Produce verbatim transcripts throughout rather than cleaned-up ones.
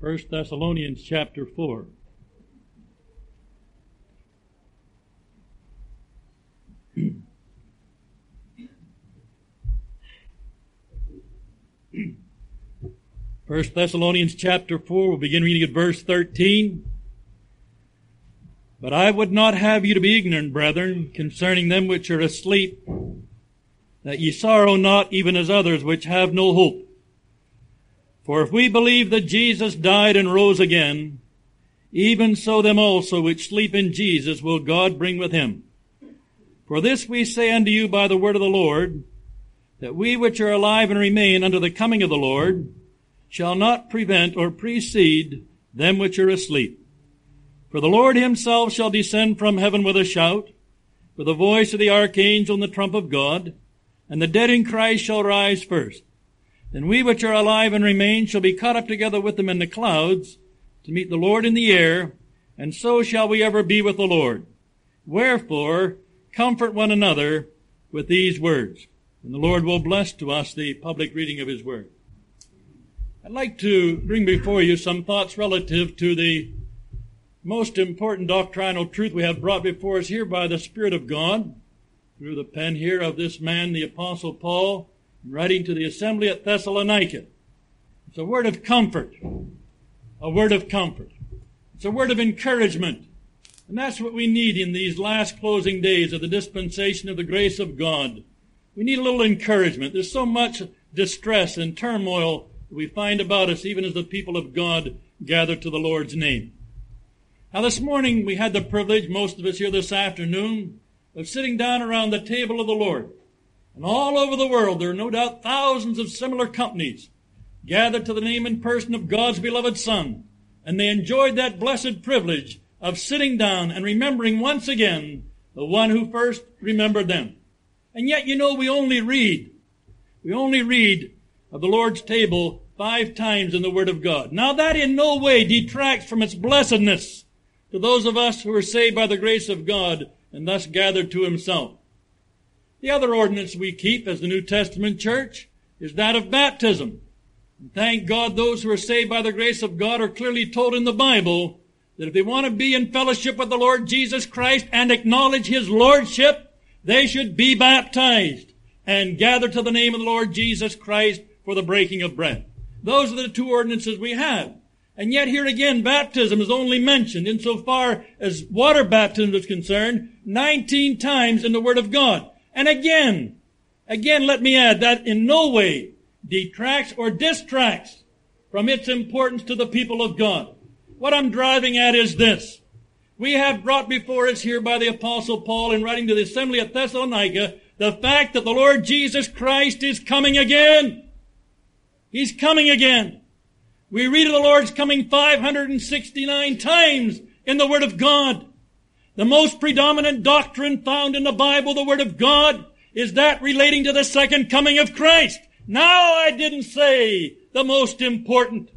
First Thessalonians chapter four. First Thessalonians chapter four, we'll begin reading at verse thirteen. But I would not have you to be ignorant, brethren, concerning them which are asleep, that ye sorrow not even as others which have no hope. For if we believe that Jesus died and rose again, even so them also which sleep in Jesus will God bring with him. For this we say unto you by the word of the Lord, that we which are alive and remain unto the coming of the Lord shall not prevent or precede them which are asleep. For the Lord himself shall descend from heaven with a shout, with the voice of the archangel and the trump of God, and the dead in Christ shall rise first. Then we which are alive and remain shall be caught up together with them in the clouds to meet the Lord in the air, and so shall we ever be with the Lord. Wherefore, comfort one another with these words. And the Lord will bless to us the public reading of his word. I'd like to bring before you some thoughts relative to the most important doctrinal truth we have brought before us here by the Spirit of God, through the pen here of this man, the Apostle Paul, writing to the assembly at Thessalonica. It's a word of comfort. A word of comfort. It's a word of encouragement. And that's what we need in these last closing days of the dispensation of the grace of God. We need a little encouragement. There's so much distress and turmoil that we find about us, even as the people of God gather to the Lord's name. Now this morning we had the privilege, most of us here this afternoon, of sitting down around the table of the Lord. And all over the world there are no doubt thousands of similar companies gathered to the name and person of God's beloved Son. And they enjoyed that blessed privilege of sitting down and remembering once again the one who first remembered them. And yet, you know, we only read. We only read of the Lord's table five times in the Word of God. Now that in no way detracts from its blessedness to those of us who are saved by the grace of God and thus gathered to himself. The other ordinance we keep as the New Testament church is that of baptism. And thank God those who are saved by the grace of God are clearly told in the Bible that if they want to be in fellowship with the Lord Jesus Christ and acknowledge his lordship, they should be baptized and gather to the name of the Lord Jesus Christ for the breaking of bread. Those are the two ordinances we have. And yet here again, baptism is only mentioned insofar as water baptism is concerned nineteen times in the Word of God. And again, again, let me add that in no way detracts or distracts from its importance to the people of God. What I'm driving at is this. We have brought before us here by the Apostle Paul in writing to the assembly at Thessalonica the fact that the Lord Jesus Christ is coming again. He's coming again. We read of the Lord's coming five hundred sixty-nine times in the Word of God. The most predominant doctrine found in the Bible, the Word of God, is that relating to the second coming of Christ. Now, I didn't say the most important.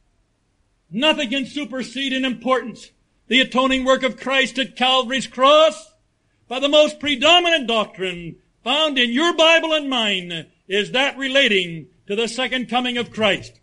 Nothing can supersede in importance the atoning work of Christ at Calvary's cross. But the most predominant doctrine found in your Bible and mine is that relating to the second coming of Christ.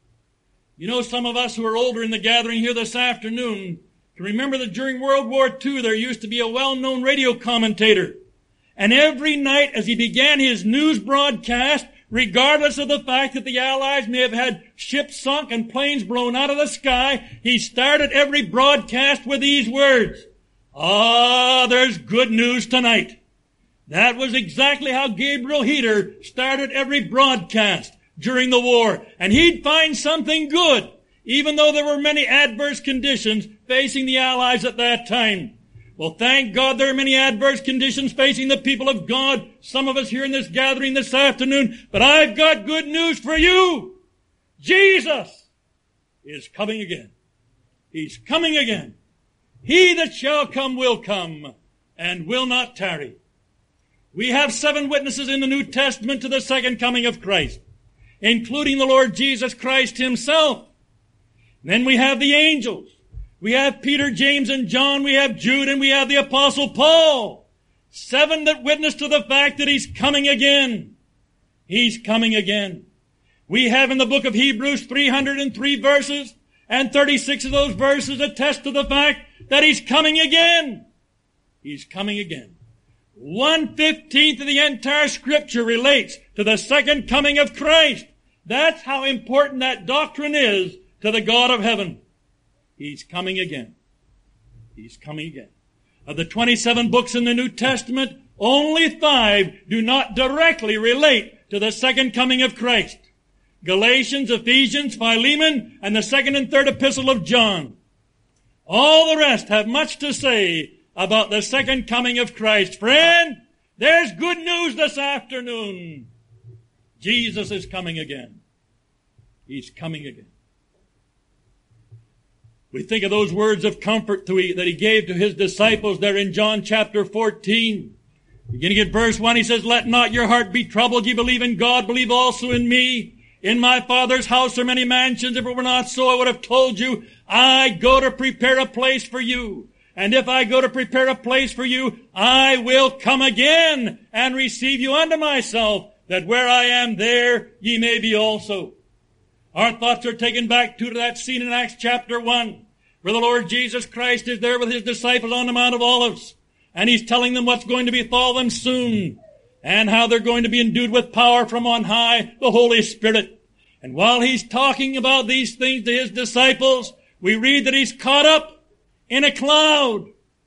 You know, some of us who are older in the gathering here this afternoon can remember that during World War Two there used to be a well-known radio commentator. And every night as he began his news broadcast, regardless of the fact that the Allies may have had ships sunk and planes blown out of the sky, he started every broadcast with these words, "Ah, there's good news tonight." That was exactly how Gabriel Heater started every broadcast during the war. And he'd find something good, even though there were many adverse conditions facing the Allies at that time. Well, thank God there are many adverse conditions facing the people of God, some of us here in this gathering this afternoon, but I've got good news for you. Jesus is coming again. He's coming again. He that shall come will come and will not tarry. We have seven witnesses in the New Testament to the second coming of Christ, including the Lord Jesus Christ himself. Then we have the angels. We have Peter, James, and John. We have Jude, and we have the Apostle Paul. Seven that witness to the fact that he's coming again. He's coming again. We have in the book of Hebrews three hundred three verses, And thirty-six of those verses attest to the fact that He's coming again. He's coming again. One fifteenth of the entire Scripture relates to the second coming of Christ. That's how important that doctrine is to the God of heaven. He's coming again. He's coming again. Of the twenty-seven books in the New Testament, only five do not directly relate to the second coming of Christ. Galatians, Ephesians, Philemon, and the second and third epistle of John. All the rest have much to say about the second coming of Christ. Friend, there's good news this afternoon. Jesus is coming again. He's coming again. We think of those words of comfort that He gave to His disciples there in John chapter fourteen. Beginning at verse one, He says, "Let not your heart be troubled. Ye believe in God, believe also in me. In my Father's house are many mansions. If it were not so, I would have told you. I go to prepare a place for you. And if I go to prepare a place for you, I will come again and receive you unto myself, that where I am, there ye may be also." Our thoughts are taken back to that scene in Acts chapter one, where the Lord Jesus Christ is there with His disciples on the Mount of Olives, and He's telling them what's going to befall them soon, and how they're going to be endued with power from on high, the Holy Spirit. And while He's talking about these things to His disciples, we read that He's caught up in a cloud.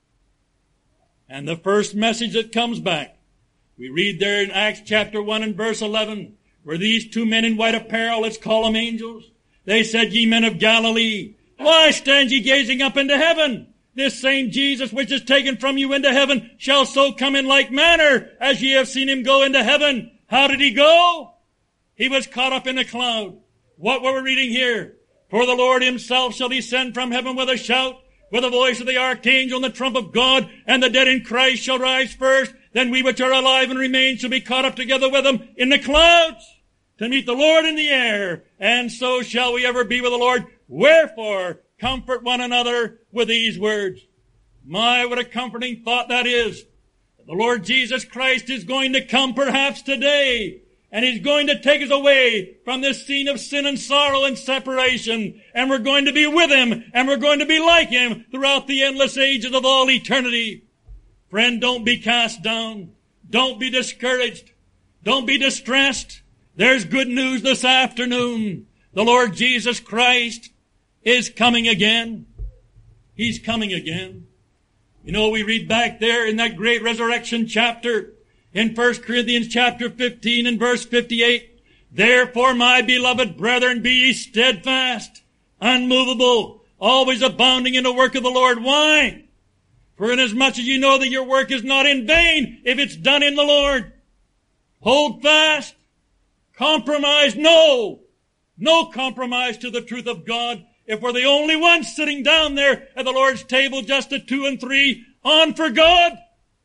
And the first message that comes back, we read there in Acts chapter one and verse eleven, where these two men in white apparel, let's call them angels, they said, "Ye men of Galilee, why stand ye gazing up into heaven? This same Jesus which is taken from you into heaven shall so come in like manner as ye have seen Him go into heaven." How did He go? He was caught up in a cloud. What were we reading here? "For the Lord Himself shall descend from heaven with a shout, with the voice of the archangel and the trump of God, and the dead in Christ shall rise first. Then we which are alive and remain shall be caught up together with them in the clouds to meet the Lord in the air. And so shall we ever be with the Lord. Wherefore, comfort one another with these words." My, what a comforting thought that is. The Lord Jesus Christ is going to come perhaps today, and He's going to take us away from this scene of sin and sorrow and separation, and we're going to be with Him, and we're going to be like Him throughout the endless ages of all eternity. Friend, don't be cast down. Don't be discouraged. Don't be distressed. There's good news this afternoon. The Lord Jesus Christ is coming again. He's coming again. You know, we read back there in that great resurrection chapter in First Corinthians chapter fifteen and verse fifty-eight, "Therefore, my beloved brethren, be ye steadfast, unmovable, always abounding in the work of the Lord." Why? "For inasmuch as you know that your work is not in vain if it's done in the Lord." Hold fast. Compromise, no. No compromise to the truth of God. If we're the only ones sitting down there at the Lord's table, just at two and three, on for God.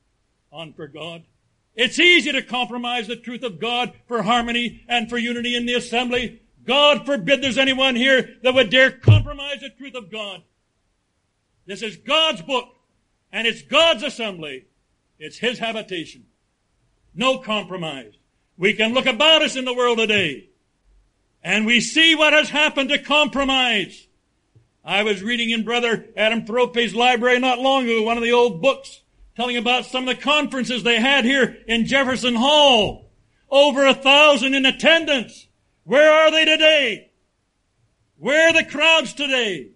On for God. It's easy to compromise the truth of God for harmony and for unity in the assembly. God forbid there's anyone here that would dare compromise the truth of God. This is God's book, and it's God's assembly. It's His habitation. No compromise. We can look about us in the world today, and we see what has happened to compromise. I was reading in Brother Adam Thrope's library not long ago, one of the old books, telling about some of the conferences they had here in Jefferson Hall. Over a thousand in attendance. Where are they today? Where are the crowds today?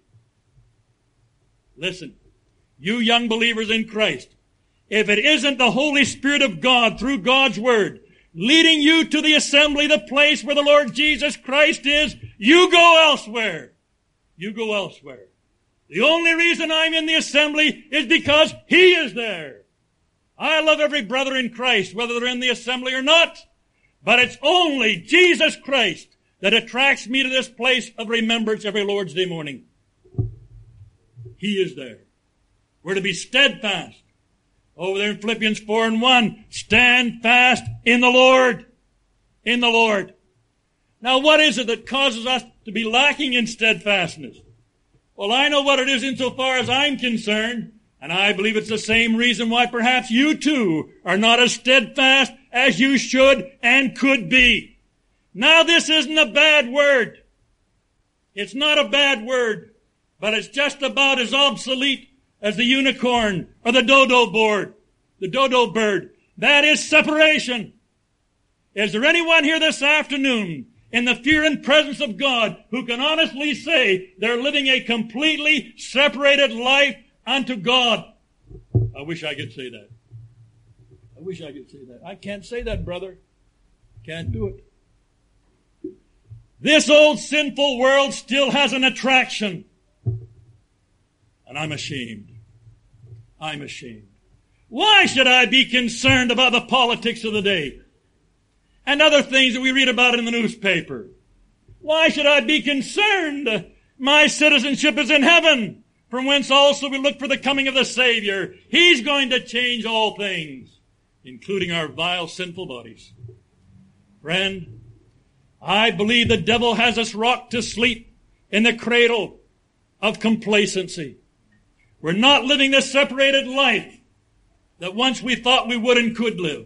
Listen, you young believers in Christ, if it isn't the Holy Spirit of God through God's Word leading you to the assembly, the place where the Lord Jesus Christ is, you go elsewhere. You go elsewhere. The only reason I'm in the assembly is because He is there. I love every brother in Christ, whether they're in the assembly or not, but it's only Jesus Christ that attracts me to this place of remembrance every Lord's Day morning. He is there. We're to be steadfast. Over there in Philippians four and one, stand fast in the Lord. In the Lord. Now what is it that causes us to be lacking in steadfastness? Well, I know what it is insofar as I'm concerned, and I believe it's the same reason why perhaps you too are not as steadfast as you should and could be. Now this isn't a bad word. It's not a bad word. but it's just about as obsolete as the unicorn or the dodo board, the dodo bird. That is separation. Is there anyone here this afternoon in the fear and presence of God who can honestly say they're living a completely separated life unto God? I wish I could say that. I wish I could say that. I can't say that, brother. Can't do it. This old sinful world still has an attraction. And I'm ashamed. I'm ashamed. Why should I be concerned about the politics of the day and other things that we read about in the newspaper? Why should I be concerned? My citizenship is in heaven, from whence also we look for the coming of the Savior. He's going to change all things, including our vile, sinful bodies. Friend, I believe the devil has us rocked to sleep in the cradle of complacency. We're not living the separated life that once we thought we would and could live.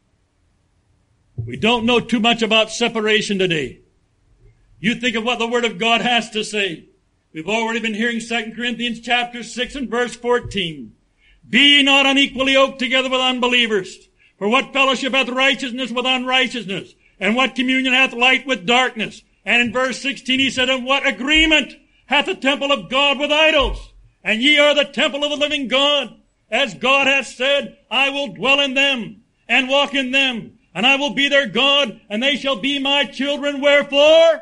We don't know too much about separation today. You think of what the Word of God has to say. We've already been hearing Second Corinthians chapter six and verse fourteen. Be ye not unequally yoked together with unbelievers. For what fellowship hath righteousness with unrighteousness? And what communion hath light with darkness? And in verse sixteen he said, and what agreement hath the temple of God with idols? And ye are the temple of the living God. As God hath said, I will dwell in them and walk in them, and I will be their God, and they shall be my children. Wherefore?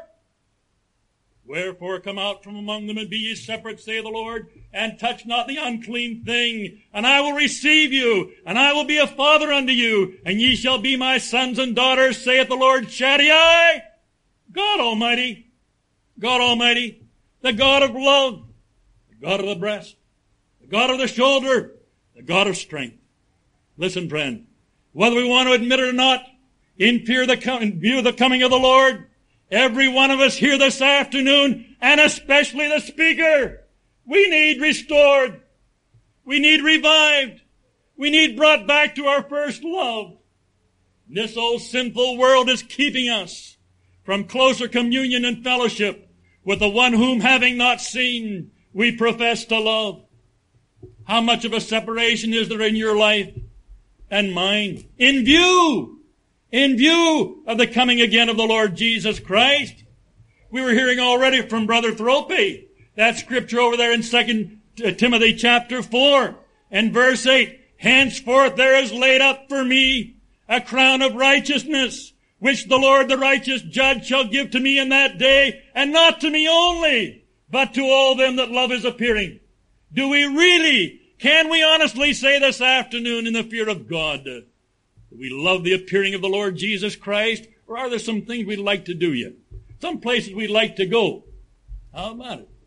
Wherefore come out from among them and be ye separate, saith the Lord, and touch not the unclean thing, and I will receive you, and I will be a father unto you, and ye shall be my sons and daughters, saith the Lord Shaddai, God Almighty, God Almighty, the God of love, the God of the breast, the God of the shoulder, the God of strength. Listen, friend, whether we want to admit it or not, in fear of the com- in view of the coming of the Lord, every one of us here this afternoon, and especially the speaker, we need restored. We need revived. We need brought back to our first love. This old sinful world is keeping us from closer communion and fellowship with the one whom, having not seen, we profess to love. How much of a separation is there in your life and mine in view, in view of the coming again of the Lord Jesus Christ? We were hearing already from Brother Thrope, that scripture over there in Second Timothy chapter four and verse eight. Henceforth there is laid up for me a crown of righteousness, which the Lord the righteous judge shall give to me in that day, and not to me only, but to all them that love his appearing. Do we really, can we honestly say this afternoon in the fear of God, that we love the appearing of the Lord Jesus Christ? Or are there some things we'd like to do yet? Some places we'd like to go. How about it?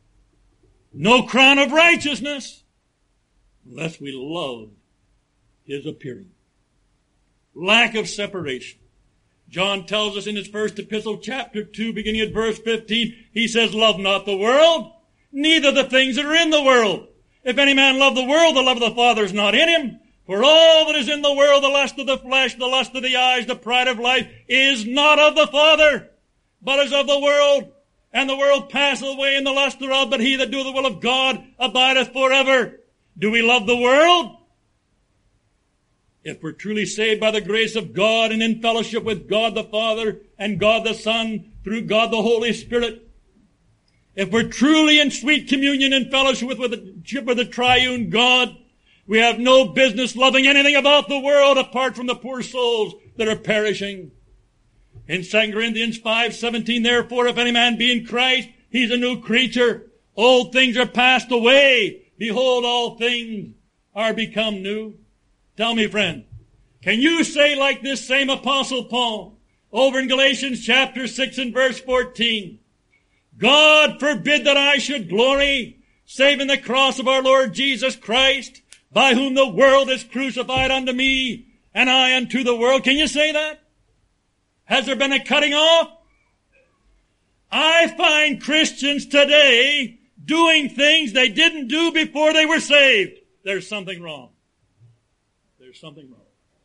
No crown of righteousness unless we love his appearing. Lack of separation. John tells us in his first epistle, chapter two, beginning at verse fifteen, he says, love not the world, neither the things that are in the world. If any man love the world, the love of the Father is not in him. For all that is in the world, the lust of the flesh, the lust of the eyes, the pride of life, is not of the Father, but is of the world. And the world passeth away in the lust thereof, but he that doeth the will of God abideth forever. Do we love the world? If we're truly saved by the grace of God and in fellowship with God the Father and God the Son through God the Holy Spirit, if we're truly in sweet communion and fellowship with, with, the, with the triune God, we have no business loving anything about the world apart from the poor souls that are perishing. In Second Corinthians five seventeen, therefore, if any man be in Christ, he's a new creature. Old things are passed away. Behold, all things are become new. Tell me, friend, can you say like this same Apostle Paul over in Galatians chapter six and verse fourteen, God forbid that I should glory, save in the cross of our Lord Jesus Christ, by whom the world is crucified unto me, and I unto the world. Can you say that? Has there been a cutting off? I find Christians today doing things they didn't do before they were saved. There's something wrong. There's something wrong.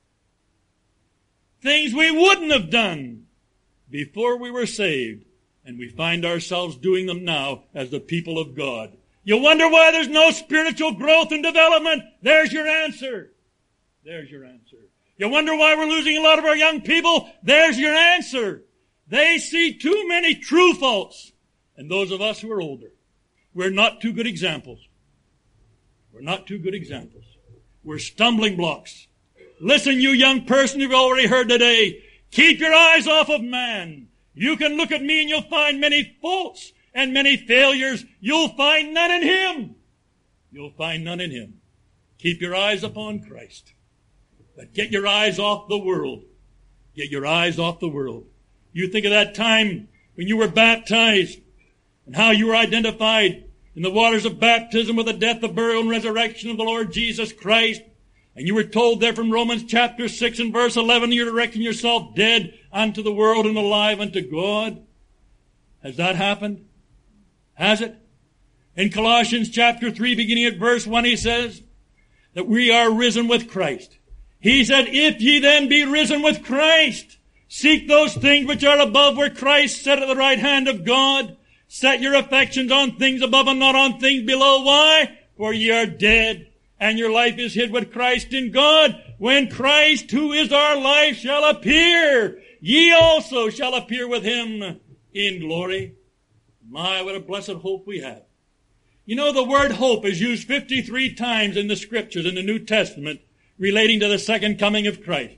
Things we wouldn't have done before we were saved, and we find ourselves doing them now as the people of God. You wonder why there's no spiritual growth and development? There's your answer. There's your answer. You wonder why we're losing a lot of our young people? There's your answer. They see too many true faults. And those of us who are older, we're not too good examples. We're not too good examples. We're stumbling blocks. Listen, you young person you've already heard today, keep your eyes off of man. You can look at me and you'll find many faults and many failures. You'll find none in him. You'll find none in him. Keep your eyes upon Christ. But get your eyes off the world. Get your eyes off the world. You think of that time when you were baptized and how you were identified in the waters of baptism with the death, the burial, and resurrection of the Lord Jesus Christ. And you were told there from Romans chapter six and verse eleven, you're to reckon yourself dead unto the world and alive unto God. Has that happened? Has it? In Colossians chapter three, beginning at verse one, he says that we are risen with Christ. He said, if ye then be risen with Christ, seek those things which are above where Christ sat at the right hand of God. Set your affections on things above and not on things below. Why? For ye are dead, and your life is hid with Christ in God. When Christ, who is our life, shall appear, ye also shall appear with him in glory. My, what a blessed hope we have. You know, the word hope is used fifty-three times in the Scriptures in the New Testament relating to the second coming of Christ.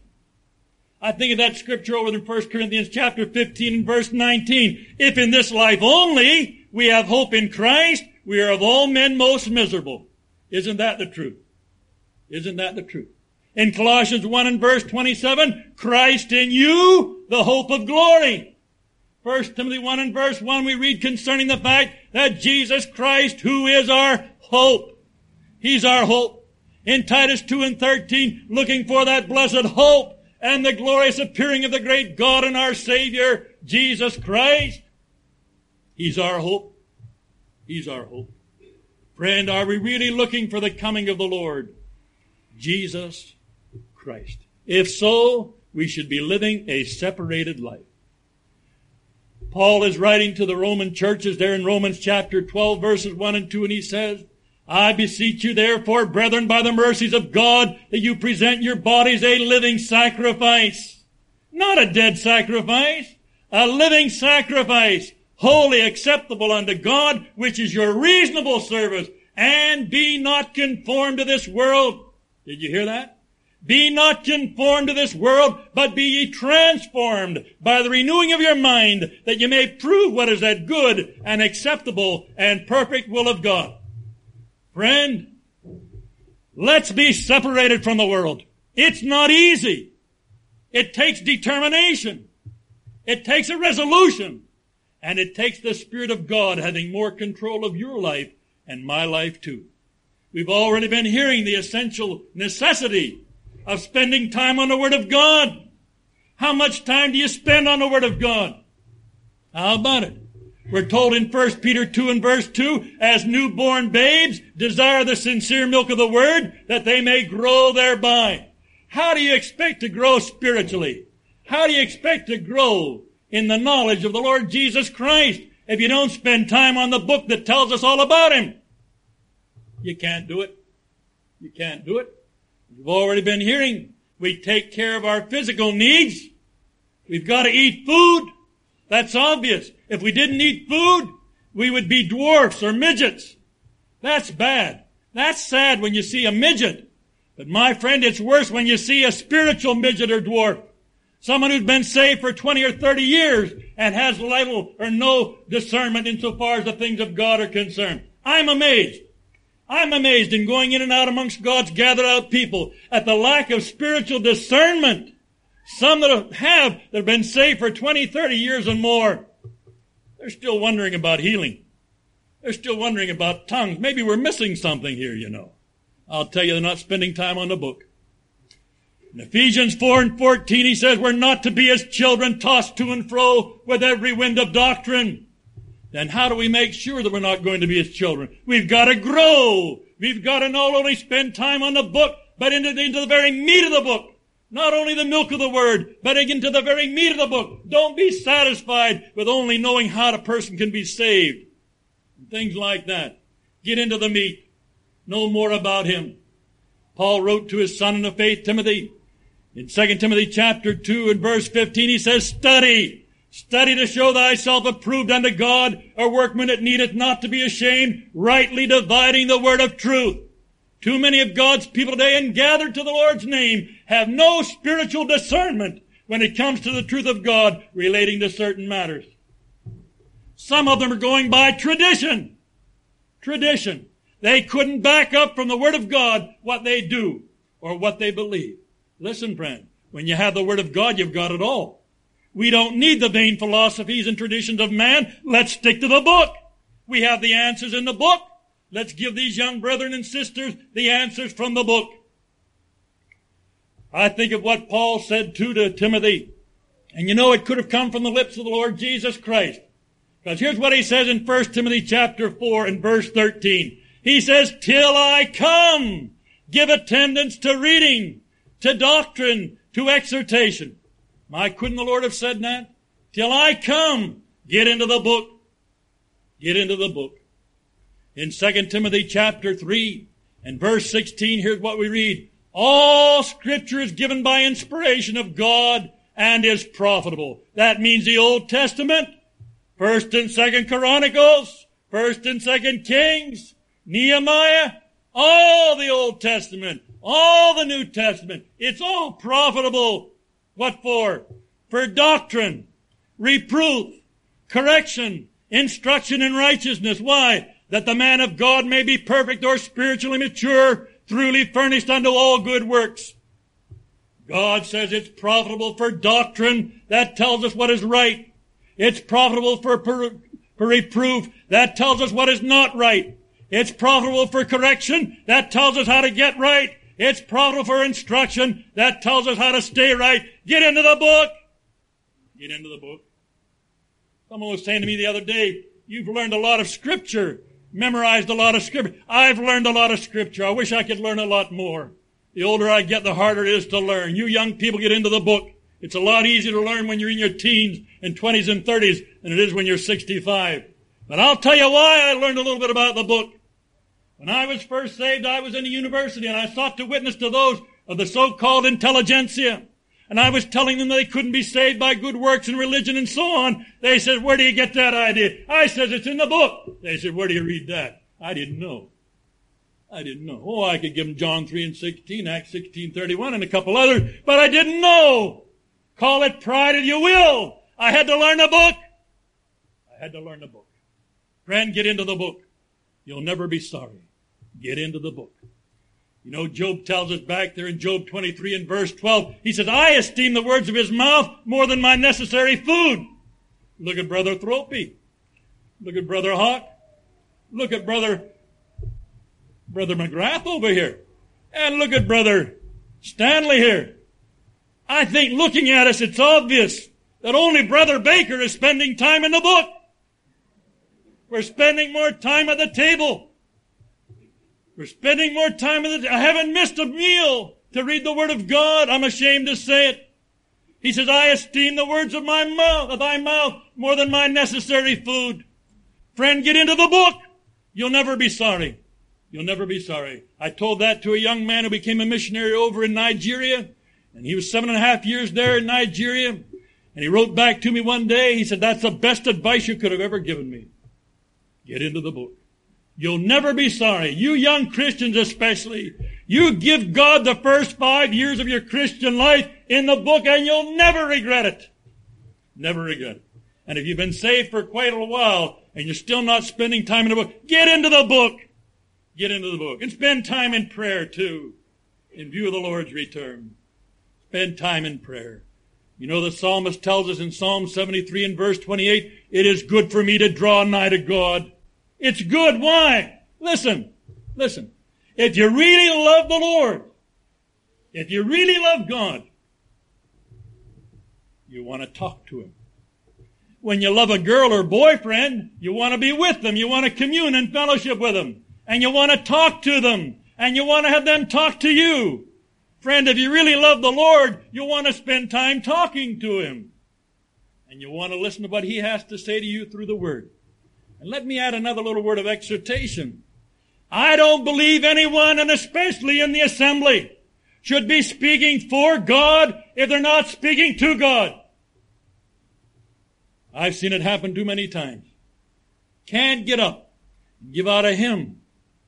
I think of that scripture over in First Corinthians chapter fifteen and verse nineteen. If in this life only we have hope in Christ, we are of all men most miserable. Isn't that the truth? Isn't that the truth? In Colossians one and verse twenty-seven, Christ in you, the hope of glory. First Timothy one and verse one, we read concerning the fact that Jesus Christ, who is our hope. He's our hope. In Titus two and thirteen, looking for that blessed hope and the glorious appearing of the great God and our Savior, Jesus Christ. He's our hope. He's our hope. Friend, are we really looking for the coming of the Lord? Jesus Christ. If so, we should be living a separated life. Paul is writing to the Roman churches there in Romans chapter twelve, verses one and two, and he says, I beseech you therefore, brethren, by the mercies of God, that you present your bodies a living sacrifice. Not a dead sacrifice, a living sacrifice, wholly acceptable unto God, which is your reasonable service. And be not conformed to this world. Did you hear that? Be not conformed to this world, but be ye transformed by the renewing of your mind, that you may prove what is that good and acceptable and perfect will of God. Friend, let's be separated from the world. It's not easy. It takes determination. It takes a resolution. And it takes the Spirit of God having more control of your life and my life too. We've already been hearing the essential necessity of spending time on the Word of God. How much time do you spend on the Word of God? How about it? We're told in First Peter two and verse two, as newborn babes, desire the sincere milk of the Word, that they may grow thereby. How do you expect to grow spiritually? How do you expect to grow in the knowledge of the Lord Jesus Christ if you don't spend time on the book that tells us all about Him? You can't do it. You can't do it. We've already been hearing, we take care of our physical needs. We've got to eat food. That's obvious. If we didn't eat food, we would be dwarfs or midgets. That's bad. That's sad when you see a midget. But my friend, it's worse when you see a spiritual midget or dwarf. Someone who's been saved for twenty or thirty years and has little or no discernment insofar as the things of God are concerned. I'm amazed. I'm amazed in going in and out amongst God's gathered out people at the lack of spiritual discernment. Some that have, that have been saved for twenty, thirty years and more, they're still wondering about healing. They're still wondering about tongues. Maybe we're missing something here, you know. I'll tell you, they're not spending time on the book. In Ephesians four and fourteen, he says, we're not to be as children tossed to and fro with every wind of doctrine. Then how do we make sure that we're not going to be as children? We've got to grow. We've got to not only spend time on the book, but into the, into the very meat of the book. Not only the milk of the Word, but into the very meat of the book. Don't be satisfied with only knowing how a person can be saved. Things like that. Get into the meat. Know more about him. Paul wrote to his son in the faith, Timothy. In Second Timothy chapter two and verse fifteen, he says, Study. Study to show thyself approved unto God, a workman that needeth not to be ashamed, rightly dividing the word of truth. Too many of God's people today, and gathered to the Lord's name, have no spiritual discernment when it comes to the truth of God relating to certain matters. Some of them are going by tradition. Tradition. They couldn't back up from the Word of God what they do or what they believe. Listen, friend, when you have the Word of God, you've got it all. We don't need the vain philosophies and traditions of man. Let's stick to the book. We have the answers in the book. Let's give these young brethren and sisters the answers from the book. I think of what Paul said too to Timothy. And you know it could have come from the lips of the Lord Jesus Christ. Because here's what he says in First Timothy chapter four and verse thirteen. He says, till I come, give attendance to reading, to doctrine, to exhortation. My, couldn't the Lord have said that? Till I come, get into the book. Get into the book. In Second Timothy chapter three and verse sixteen, here's what we read. All Scripture is given by inspiration of God and is profitable. That means the Old Testament, First and Second Chronicles, First and Second Kings, Nehemiah, all the Old Testament, all the New Testament. It's all profitable. What for? For doctrine, reproof, correction, instruction in righteousness. Why? That the man of God may be perfect or spiritually mature, truly furnished unto all good works. God says it's profitable for doctrine. That tells us what is right. It's profitable for, for, for reproof. That tells us what is not right. It's profitable for correction. That tells us how to get right. It's profitable for instruction. That tells us how to stay right. Get into the book. Get into the book. Someone was saying to me the other day, you've learned a lot of Scripture, memorized a lot of Scripture. I've learned a lot of Scripture. I wish I could learn a lot more. The older I get, the harder it is to learn. You young people, get into the book. It's a lot easier to learn when you're in your teens and twenties and thirties than it is when you're sixty-five. But I'll tell you why I learned a little bit about the book. When I was first saved, I was in a university, and I sought to witness to those of the so-called intelligentsia. And I was telling them that they couldn't be saved by good works and religion and so on. They said, where do you get that idea? I said, it's in the book. They said, where do you read that? I didn't know. I didn't know. Oh, I could give them John three and sixteen, Acts sixteen thirty-one, and a couple others, but I didn't know. Call it pride if you will. I had to learn the book. I had to learn the book. Friend, get into the book. You'll never be sorry. Get into the book. You know, Job tells us back there in Job twenty-three and verse twelve, he says, I esteem the words of his mouth more than my necessary food. Look at Brother Thropey. Look at Brother Hawk. Look at Brother, Brother McGrath over here. And look at Brother Stanley here. I think looking at us, it's obvious that only Brother Baker is spending time in the book. We're spending more time at the table. We're spending more time at the, I haven't missed a meal to read the Word of God. I'm ashamed to say it. He says, I esteem the words of my mouth, of thy mouth, more than my necessary food. Friend, get into the book. You'll never be sorry. You'll never be sorry. I told that to a young man who became a missionary over in Nigeria, and he was seven and a half years there in Nigeria, and he wrote back to me one day. He said, that's the best advice you could have ever given me. Get into the book. You'll never be sorry. You young Christians especially, you give God the first five years of your Christian life in the book and you'll never regret it. Never regret it. And if you've been saved for quite a while and you're still not spending time in the book, get into the book. Get into the book. And spend time in prayer too, in view of the Lord's return. Spend time in prayer. You know, the psalmist tells us in Psalm seventy-three and verse twenty-eight, it is good for me to draw nigh to God. It's good. Why? Listen, listen. If you really love the Lord, if you really love God, you want to talk to Him. When you love a girl or boyfriend, you want to be with them. You want to commune and fellowship with them. And you want to talk to them. And you want to have them talk to you. Friend, if you really love the Lord, you want to spend time talking to Him. And you want to listen to what He has to say to you through the Word. And let me add another little word of exhortation. I don't believe anyone, and especially in the assembly, should be speaking for God if they're not speaking to God. I've seen it happen too many times. Can't get up, give out a hymn.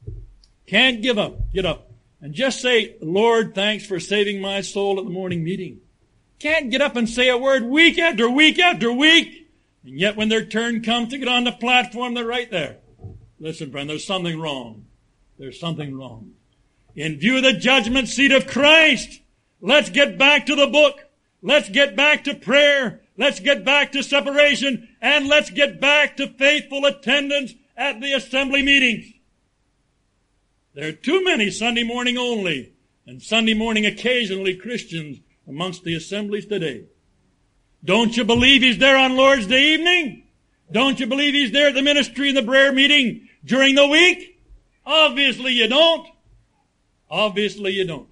Can't give up, get up, and just say, Lord, thanks for saving my soul at the morning meeting. Can't get up and say a word week after week after week, and yet when their turn comes to get on the platform, they're right there. Listen, friend, there's something wrong. There's something wrong. In view of the judgment seat of Christ, let's get back to the book. Let's get back to prayer. Let's get back to separation. And let's get back to faithful attendance at the assembly meetings. There are too many Sunday morning only and Sunday morning occasionally Christians amongst the assemblies today. Don't you believe He's there on Lord's Day evening? Don't you believe He's there at the ministry and the prayer meeting during the week? Obviously you don't. Obviously you don't.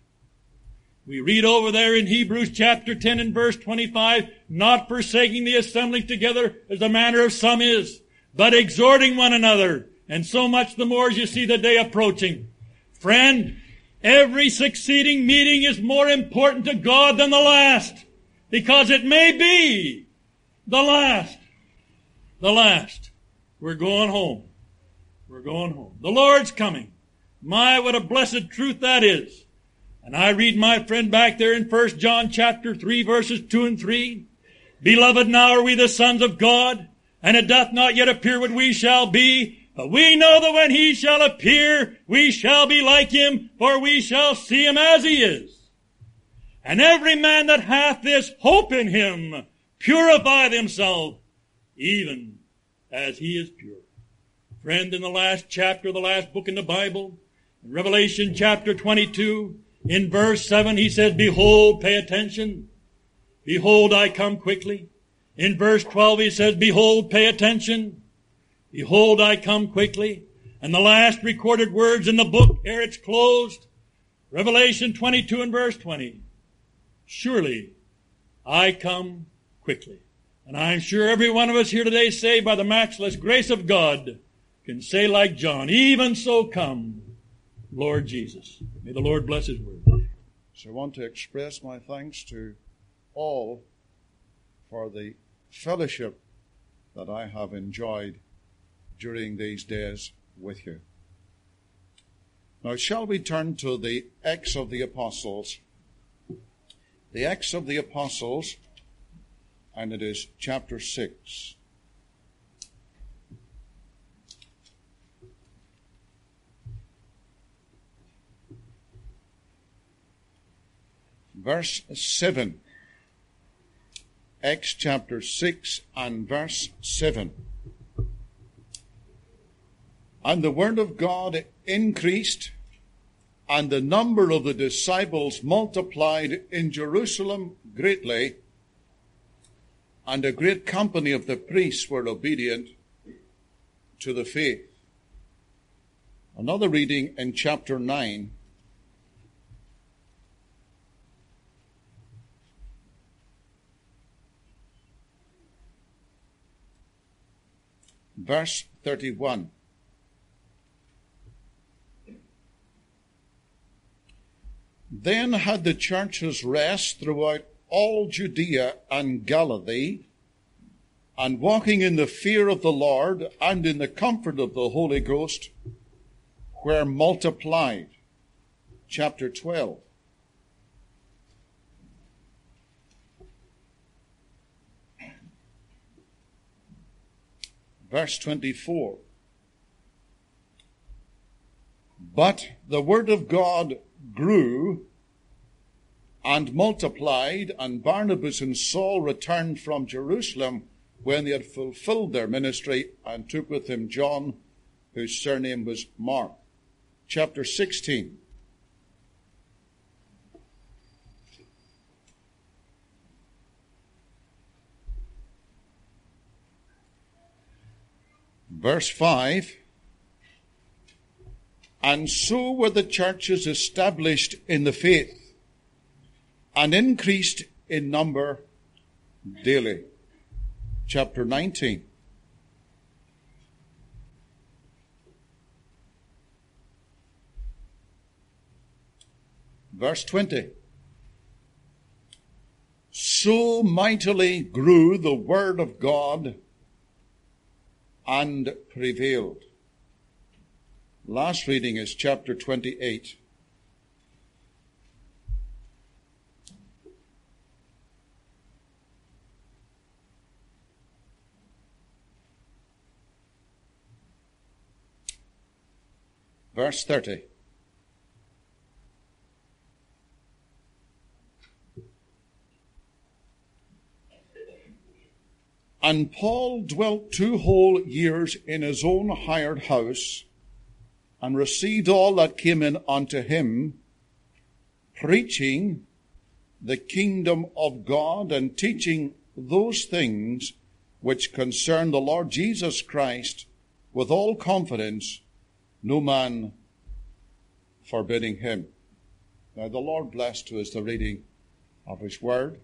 We read over there in Hebrews chapter ten and verse twenty-five, not forsaking the assembling together as the manner of some is, but exhorting one another, and so much the more as you see the day approaching. Friend, every succeeding meeting is more important to God than the last, because it may be the last. The last. We're going home. We're going home. The Lord's coming. My, what a blessed truth that is. And I read my friend back there in First John chapter three, verses two and three. Beloved, now are we the sons of God, and it doth not yet appear what we shall be. But we know that when He shall appear, we shall be like Him, for we shall see Him as He is. And every man that hath this hope in Him purifieth himself, even as He is pure. Friend, in the last chapter of the last book in the Bible, in Revelation chapter twenty-two, in verse seven, He says, Behold, pay attention. Behold, I come quickly. In verse twelve, He says, Behold, pay attention. Behold, I come quickly. And the last recorded words in the book ere it's closed, Revelation twenty-two and verse twenty. Surely, I come quickly. And I'm sure every one of us here today say, by the matchless grace of God, can say like John, even so come, Lord Jesus. May the Lord bless His word. So I want to express my thanks to all for the fellowship that I have enjoyed during these days with you. Now, shall we turn to the Acts of the Apostles? The Acts of the Apostles, and it is chapter six. Verse seven. Acts chapter six and verse seven. And the word of God increased, and the number of the disciples multiplied in Jerusalem greatly, and a great company of the priests were obedient to the faith. Another reading in chapter nine. Verse thirty-one. Then had the churches rest throughout all Judea and Galilee, and walking in the fear of the Lord and in the comfort of the Holy Ghost, were multiplied. Chapter twelve. Verse twenty-four. But the word of God grew and multiplied, and Barnabas and Saul returned from Jerusalem when they had fulfilled their ministry, and took with them John, whose surname was Mark. Chapter sixteen. Verse five. And so were the churches established in the faith, and increased in number daily. Chapter nineteen. Verse twenty. So mightily grew the word of God and prevailed. Last reading is chapter twenty-eight. Verse thirty. And Paul dwelt two whole years in his own hired house, and received all that came in unto him, preaching the kingdom of God, and teaching those things which concern the Lord Jesus Christ, with all confidence, no man forbidding him. Now the Lord bless to us the reading of his word.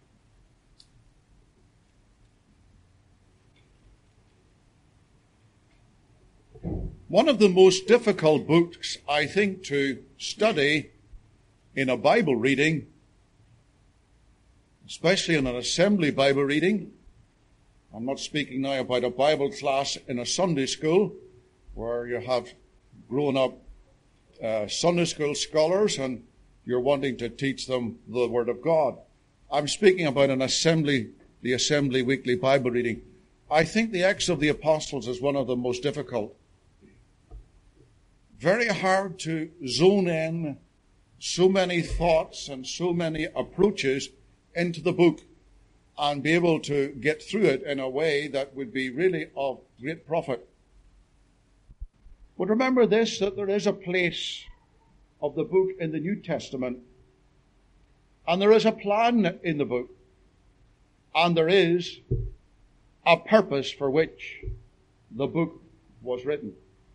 One of the most difficult books, I think, to study in a Bible reading, especially in an assembly Bible reading. I'm not speaking now about a Bible class in a Sunday school where you have grown-up uh, Sunday school scholars and you're wanting to teach them the Word of God. I'm speaking about an assembly, the assembly weekly Bible reading. I think the Acts of the Apostles is one of the most difficult. Very hard to zone in so many thoughts and so many approaches into the book and be able to get through it in a way that would be really of great profit. But remember this, that there is a place of the book in the New Testament, and there is a plan in the book, and there is a purpose for which the book was written.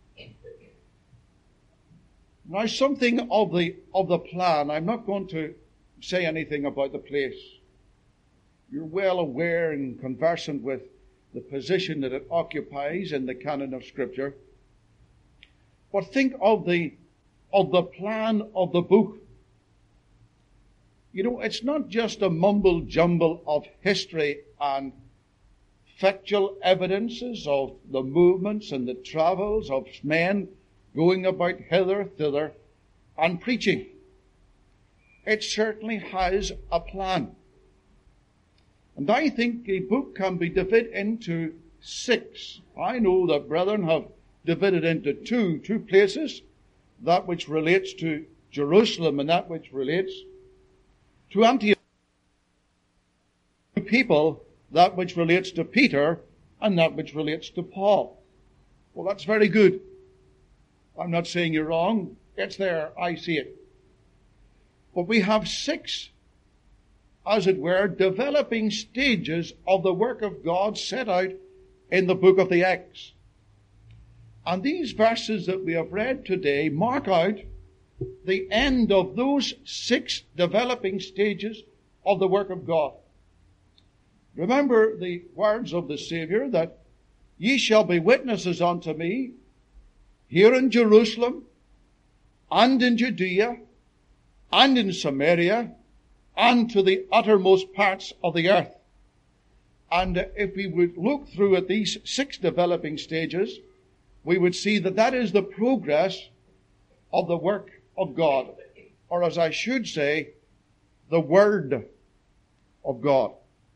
Now, something of the of the plan, I'm not going to say anything about the place. You're well aware and conversant with the position that it occupies in the canon of Scripture. But think of the of the plan of the book. You know, it's not just a mumble jumble of history and factual evidences of the movements and the travels of men going about hither, thither, and preaching. It certainly has a plan. And I think a book can be divided into six. I know that brethren have divided into two, two places, that which relates to Jerusalem and that which relates to Antioch. Two people, that which relates to Peter and that which relates to Paul. Well, that's very good. I'm not saying you're wrong. It's there. I see it. But we have six, as it were, developing stages of the work of God set out in the book of the Acts. And these verses that we have read today mark out the end of those six developing stages of the work of God. Remember the words of the Savior that ye shall be witnesses unto me here in Jerusalem, and in Judea, and in Samaria, and to the uttermost parts of the earth. And if we would look through at these six developing stages, we would see that that is the progress of the work of God. Or as I should say, the Word of God.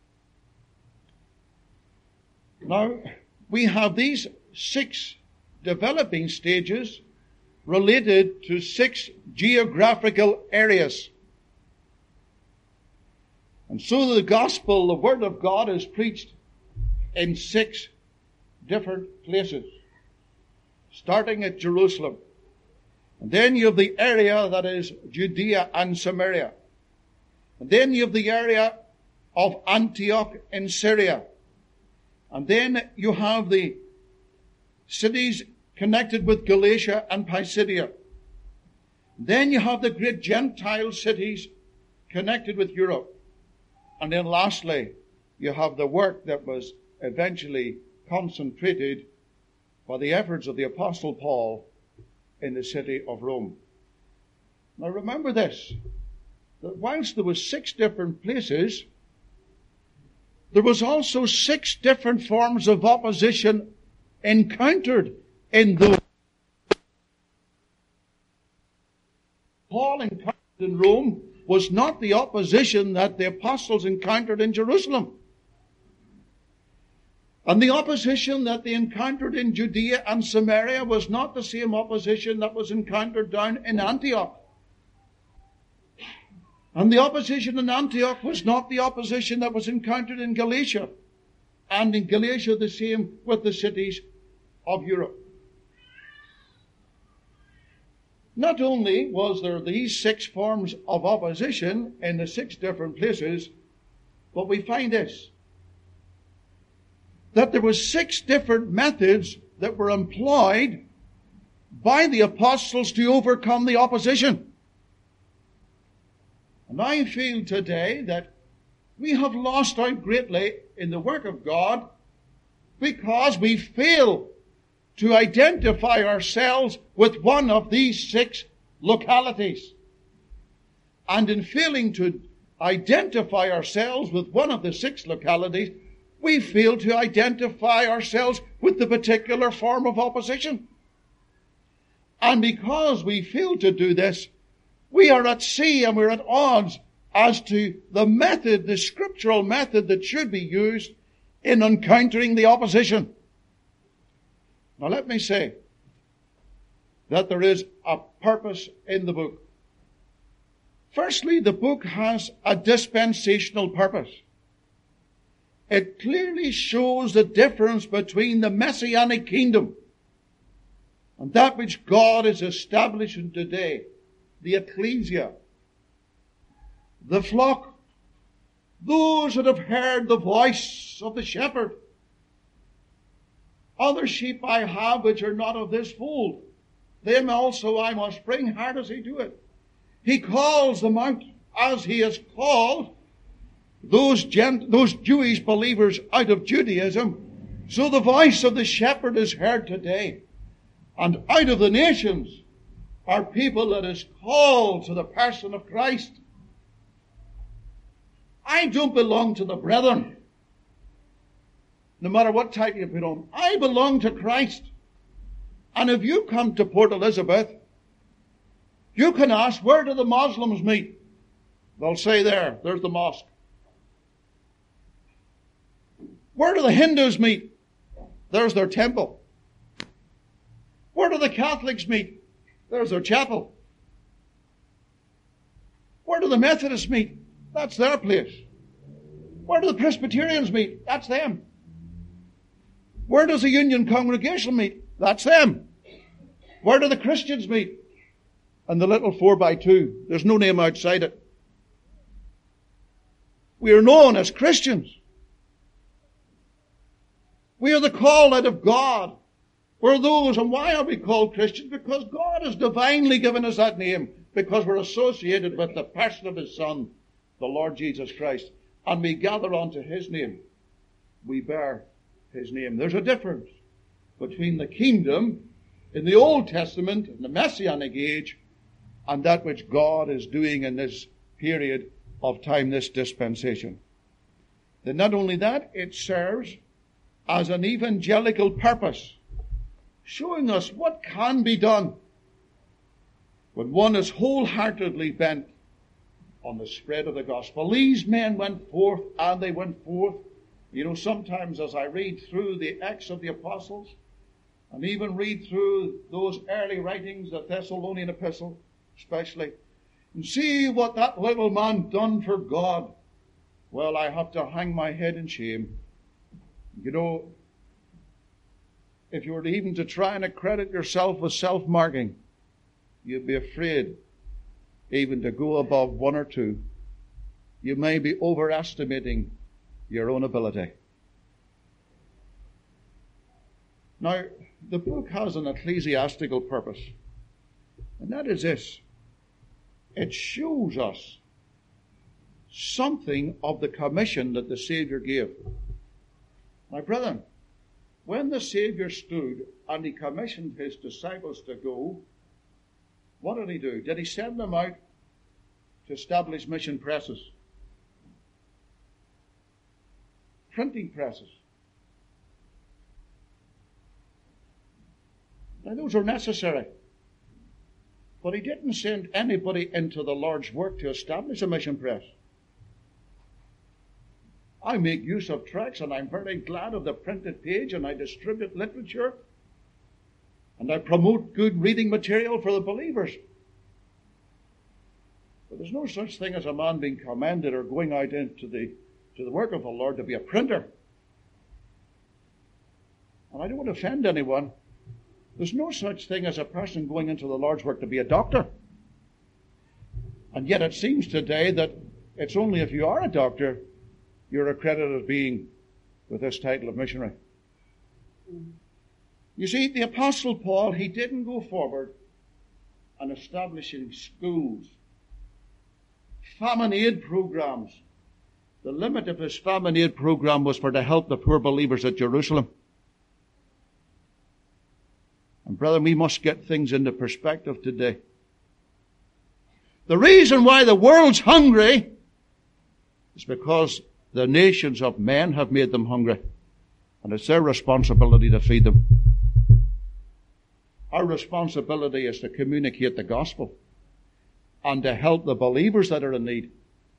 Now, we have these six developing stages related to six geographical areas. And so the gospel, the Word of God, is preached in six different places, starting at Jerusalem. And then you have the area that is Judea and Samaria. And then you have the area of Antioch in Syria. And then you have the cities connected with Galatia and Pisidia. Then you have the great Gentile cities connected with Europe. And then lastly, you have the work that was eventually concentrated by the efforts of the Apostle Paul in the city of Rome. Now remember this, that whilst there was six different places, there was also six different forms of opposition encountered in those. Paul encountered in Rome was not the opposition that the apostles encountered in Jerusalem. And the opposition that they encountered in Judea and Samaria was not the same opposition that was encountered down in Antioch. And the opposition in Antioch was not the opposition that was encountered in Galatia. And in Galatia the same with the cities of Europe. Not only was there these six forms of opposition in the six different places, but we find this, that there were six different methods that were employed by the apostles to overcome the opposition. And I feel today that we have lost out greatly in the work of God because we fail to identify ourselves with one of these six localities. And in failing to identify ourselves with one of the six localities, we fail to identify ourselves with the particular form of opposition. And because we fail to do this, we are at sea and we're at odds as to the method, the scriptural method that should be used in encountering the opposition. Now let me say that there is a purpose in the book. Firstly, the book has a dispensational purpose. It clearly shows the difference between the Messianic kingdom and that which God is establishing today, the ecclesia, the flock, those that have heard the voice of the shepherd. Other sheep I have which are not of this fold. Them also I must bring. How does he do it? He calls them out as he has called those, gent- those Jewish believers out of Judaism. So the voice of the shepherd is heard today. And out of the nations are people that is called to the person of Christ. I don't belong to the brethren, no matter what title you put on. I belong to Christ. And if you come to Port Elizabeth, you can ask, where do the Muslims meet? They'll say there, there's the mosque. Where do the Hindus meet? There's their temple. Where do the Catholics meet? There's their chapel. Where do the Methodists meet? That's their place. Where do the Presbyterians meet? That's them. Where does the Union Congregation meet? That's them. Where do the Christians meet? And the little four by two. There's no name outside it. We are known as Christians. We are the called out of God. We're those, and why are we called Christians? Because God has divinely given us that name. Because we're associated with the person of His Son, the Lord Jesus Christ. And we gather unto His name. We bear His name. There's a difference between the kingdom in the Old Testament, in the Messianic age, and that which God is doing in this period of time, this dispensation. Then not only that, it serves as an evangelical purpose, showing us what can be done when one is wholeheartedly bent on the spread of the gospel. These men went forth, and they went forth. You know, sometimes as I read through the Acts of the Apostles, and even read through those early writings, the Thessalonian epistle especially, and see what that little man done for God, well, I have to hang my head in shame. You know, if you were to even to try and accredit yourself with self-marking, you'd be afraid even to go above one or two. You may be overestimating your own ability. Now, the book has an ecclesiastical purpose, and that is this. It shows us something of the commission that the Savior gave. My brethren, when the Savior stood and He commissioned His disciples to go, What did he do? Did he send them out to establish mission presses? Printing presses? Now, those are necessary. But he didn't send anybody into the Lord's work to establish a mission press. I make use of tracts, and I'm very glad of the printed page, and I distribute literature, and I promote good reading material for the believers. But there's no such thing as a man being commended or going out into the, to the work of the Lord to be a printer. And I don't want to offend anyone. There's no such thing as a person going into the Lord's work to be a doctor. And yet it seems today that it's only if you are a doctor you're accredited as being with this title of missionary. You see, the Apostle Paul, he didn't go forward and establishing schools, famine aid programs. The limit of his famine aid program was for to help the poor believers at Jerusalem. And brother, we must get things into perspective today. The reason why the world's hungry is because the nations of men have made them hungry. And it's their responsibility to feed them. Our responsibility is to communicate the gospel and to help the believers that are in need.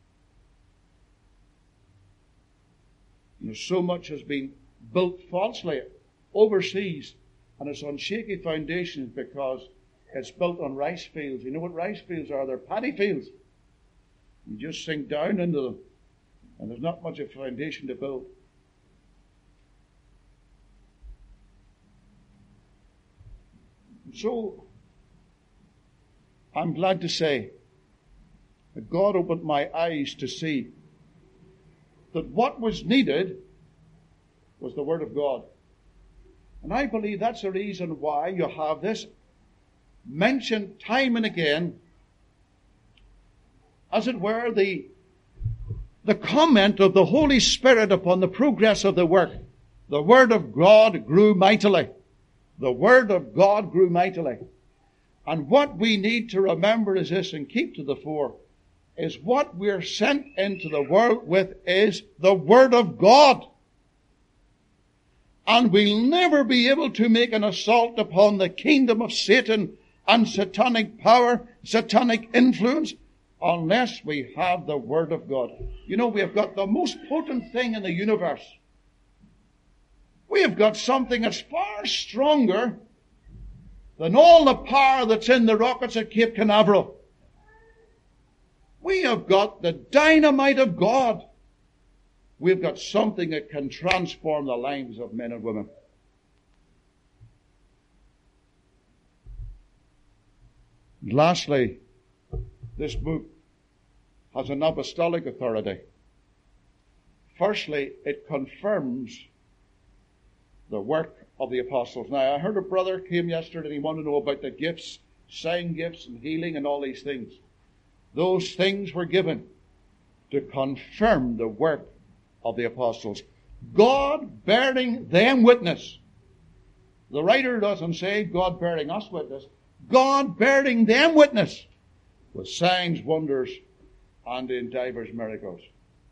You know, so much has been built falsely overseas, and it's on shaky foundations because it's built on rice fields. You know what rice fields are? They're paddy fields. You just sink down into them, and there's not much of a foundation to build. So, I'm glad to say that God opened my eyes to see that what was needed was the Word of God. And I believe that's the reason why you have this mentioned time and again, as it were, the, the comment of the Holy Spirit upon the progress of the work. The Word of God grew mightily. The Word of God grew mightily. And what we need to remember is this, and keep to the fore, is what we're sent into the world with is the Word of God. And we'll never be able to make an assault upon the kingdom of Satan and satanic power, satanic influence, unless we have the Word of God. You know, we have got the most potent thing in the universe. We have got something that's far stronger than all the power that's in the rockets at Cape Canaveral. We have got the dynamite of God. We've got something that can transform the lives of men and women. And lastly, this book has an apostolic authority. Firstly, it confirms the work of the apostles. Now, I heard a brother came yesterday and he wanted to know about the gifts, sign gifts and healing and all these things. Those things were given to confirm the work of the apostles. God bearing them witness. The writer doesn't say God bearing us witness. God bearing them witness with signs, wonders, and in divers miracles.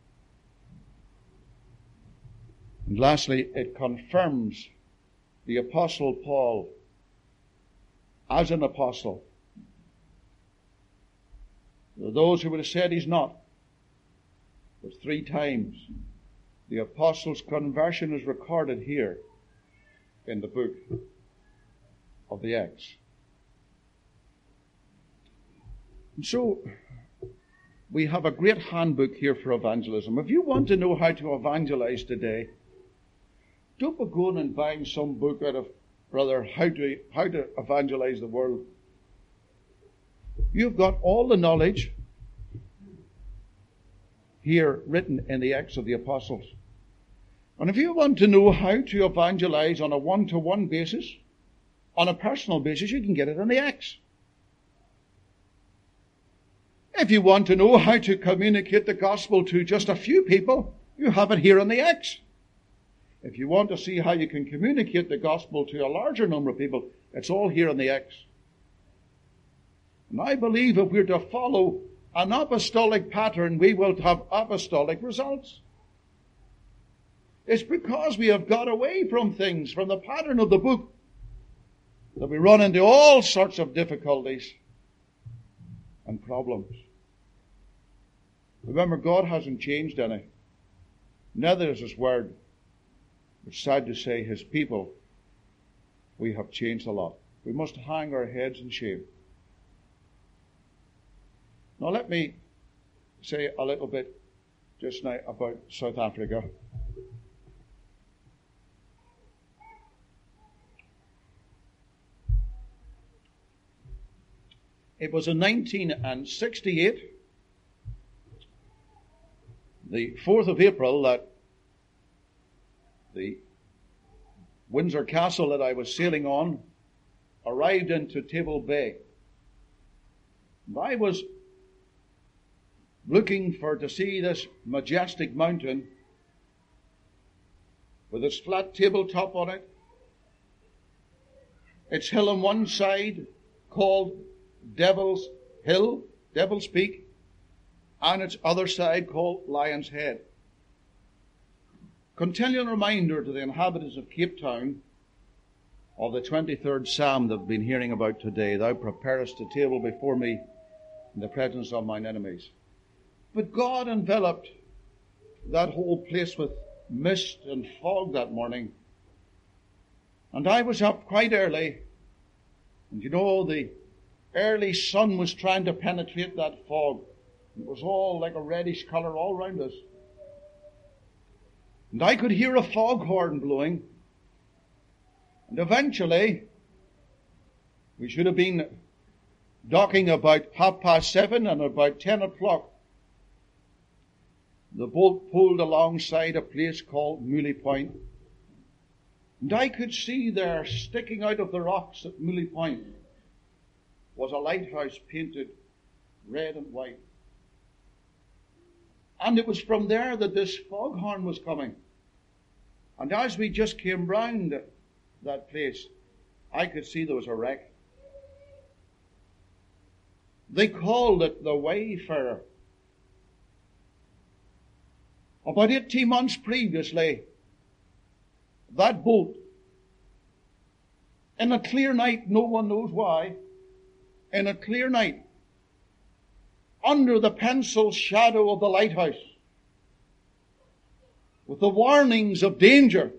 And lastly, it confirms the Apostle Paul as an apostle. There are those who would have said he's not. But three times the apostle's conversion is recorded here in the book of the Acts. And so, we have a great handbook here for evangelism. If you want to know how to evangelize today, don't be going and buying some book out of, brother, how to, how to evangelize the world. You've got all the knowledge here written in the Acts of the Apostles. And if you want to know how to evangelize on a one-to-one basis, on a personal basis, you can get it in the Acts. If you want to know how to communicate the gospel to just a few people, you have it here in the Acts. If you want to see how you can communicate the gospel to a larger number of people, it's all here in the Acts. And I believe if we're to follow an apostolic pattern, we will have apostolic results. It's because we have got away from things, from the pattern of the book, that we run into all sorts of difficulties and problems. Remember, God hasn't changed any. Neither is His word. It's sad to say, His people, we have changed a lot. We must hang our heads in shame. Now let me say a little bit just now about South Africa. It was in nineteen sixty-eight, the fourth of April, that the Windsor Castle that I was sailing on arrived into Table Bay. And I was looking for to see this majestic mountain with its flat tabletop on it, its hill on one side called Devil's Hill, Devil's Peak, and its other side called Lion's Head. Continual reminder to the inhabitants of Cape Town of the twenty-third Psalm that we've been hearing about today. Thou preparest a table before me in the presence of mine enemies. But God enveloped that whole place with mist and fog that morning. And I was up quite early. And you know, the early sun was trying to penetrate that fog. It was all like a reddish colour all round us. And I could hear a foghorn blowing. And eventually, we should have been docking about half past seven, and about ten o'clock, the boat pulled alongside a place called Mooley Point. And I could see there, sticking out of the rocks at Mooley Point, was a lighthouse painted red and white. And it was from there that this foghorn was coming. And as we just came round that place, I could see there was a wreck. They called it the Wayfarer. About eighteen months previously, that boat, in a clear night, no one knows why, in a clear night, under the pencil shadow of the lighthouse, with the warnings of danger,